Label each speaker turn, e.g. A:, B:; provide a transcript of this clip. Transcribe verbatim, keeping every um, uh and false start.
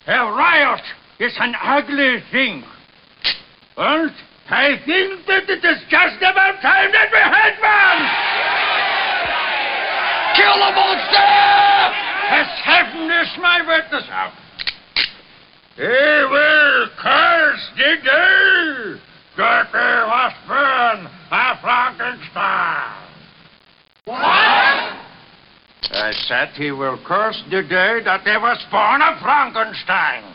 A: A riot is an ugly thing. And I think that it is just about time that we had one! Kill the monster! As heaven is my witness. He will curse the day that he was born a Frankenstein. What? I said he will curse the day that he was born a Frankenstein.